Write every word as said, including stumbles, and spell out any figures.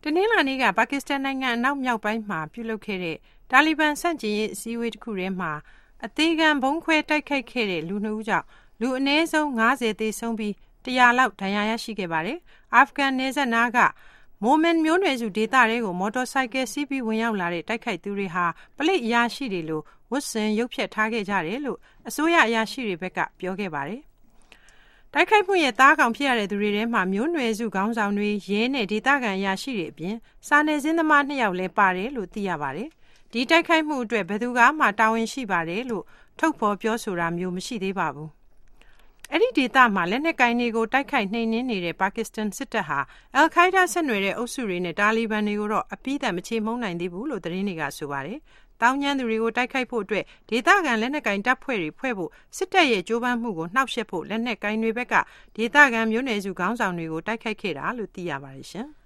တနင်္လာနေ့ကပါကစ္စတန်နိုင်ငံအနောက်မြောက်ပိုင်းမှာပြုလုပ်ခဲ့တဲ့တာလီဘန်ဆန့်ကျင်ရေးအစည်းအဝေးတစ်ခုထဲမှာအသေးခံဘုံခွဲတိုက်ခိုက်ခဲ့တဲ့လူနှစ်ဦးကြောင့်လူအနည်းဆုံး၅၀သေဆုံးပြီးတရာလောက်ဒဏ်ရာရရှိခဲ့ပါတယ်။အာဖဂန်နယ်စပ်နားကမိုမင်မျိုးနွယ်စုဒေသတွေကိုမော်တော်ဆိုင်ကယ်စီးပြီးဝင်ရောက်လာတဲ့တိုက်ခိုက်သူတွေဟာပလိအရာရှိတွေလိုဝတ်ဆင်ရုပ်ဖြတ်ထားခဲ့ကြတယ်လို့အစိုးရအရာရှိတွေဘက်ကပြောခဲ့ပါတယ်။တိုက်ခိုက်မှုရဲ့သားကောင်ဖြစ်ရတဲ့သူတွေထဲမှာမျိုးနွယ်စုခေါင်းဆောင်တွေရဲနဲ့ဒေသခံအရာရှိတွေအပြင်စာနယ်ဇင်းသမားနှစ်ယောက်လည်းပါတယ်လို့သိရပါတယ်။ဒီတိုက်ခိုက်မှုအတွက်ဘယ်သူကမှတာဝန်ရှိပါတယ်လို့ထုတ်ဖော်ပြောဆိုတာမျိုးမရှိသေးပါဘူး။အဲ့ဒီဒေသမှာလက်နက်ကိုင်တွေကိုတိုက်ခိုက်နှိမ်နင်းနေတဲ့ပါကစ္စတန်စစ်တပ်ဟာအယ်ခိုင်ဒါဆက်နွယ်တဲ့အုပ်စုတွေနဲ့တာလီဘန်တွေကိုတော့အပြည့်အစုံမချေမှုန်းနိုင်သေးဘူးလို့သတင်းတွေကဆိုပါတယ်။တောင်းကျမ်းသူတွေကိုတိုက်ခိုက်ဖို့အတွက်ဒေသခံလက်နက်ကိုင်တပ်ဖွဲ့တွေဖွဲ့ဖို့စစ်တပ်ရဲ့ကြိုးပမ်းမှုကိုနှောက်ယှက်ဖို့လက်နက်ကိုင်တွေဘက်ကဒေသခံမျိုးနွယ်စုခေါင်းဆောင်တွေကိုတိုက်ခိုက်ခဲ့တာလို့သိရပါတယ်ရှင်။